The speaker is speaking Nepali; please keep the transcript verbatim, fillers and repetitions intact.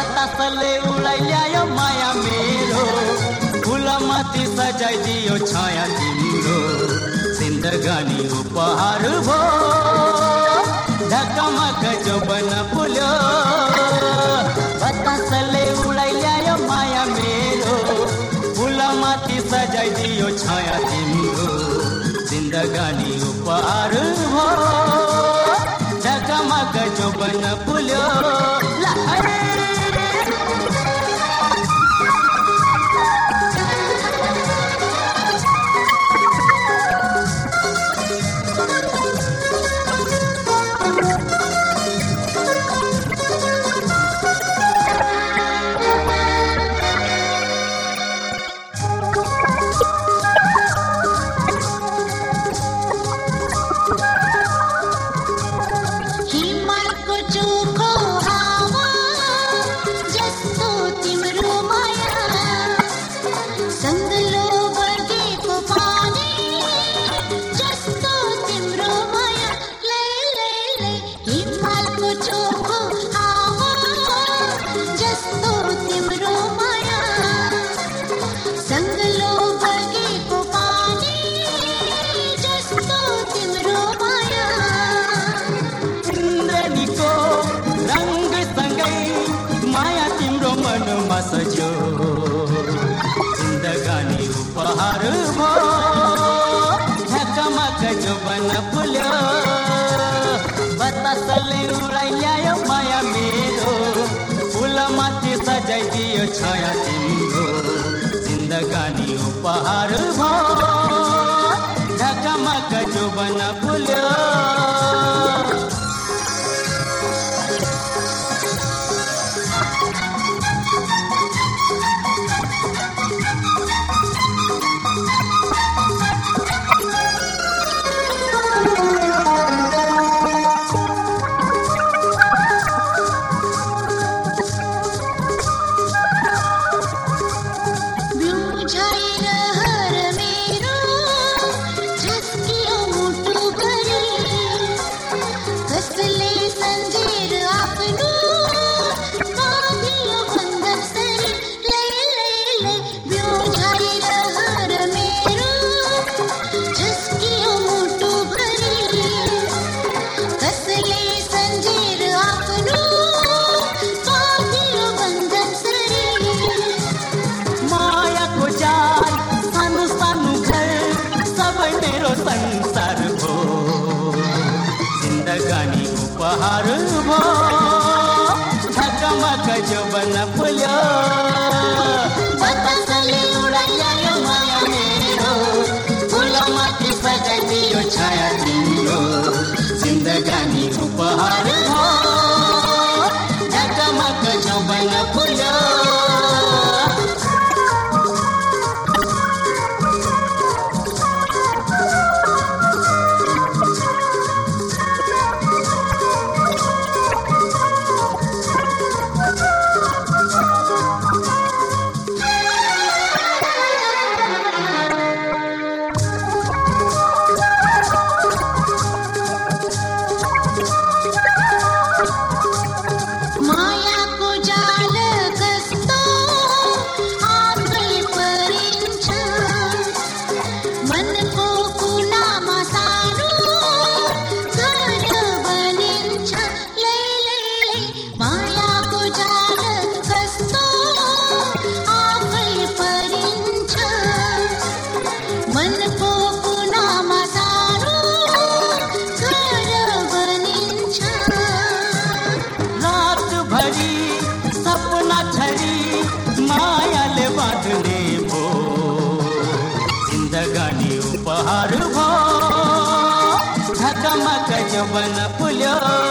बतासले उडाइल्यायो माया मेरो फुलमाथि सजाइदियो छाया तिम्रो जिन्दगानी उपहार भो ढकमक जोबन फुल्यो बतासले उडाइल्यायो माया मेरो फुलमाथि सजाइदियो छाया तिम्रो जिन्दगानी उपहार भो ढकमक जोबन फुल्यो सजो जिन्दगानी उपहार भो ढकमक जोबन फुल्यो बतासले उडाइल्यायो माया मेरो फुलमाथि सजाइदियो छाया तिम्रो जिन्दगानी उपहार भो ढकमक जोबन फुल्यो संसार भो जिन्दगानी उपहार भो ढकमक जोबन फुल्यो बतासले उडाइल्यायो माया मेरो फुलमाथि सजाइदियो छाया तिम्रो जिन्दगानी उपहार भो ढकमक जोबन फुल्यो मायाले बाँध्ने भो जिन्दगानी उपहार भो ढकमक जोबन फुल्यो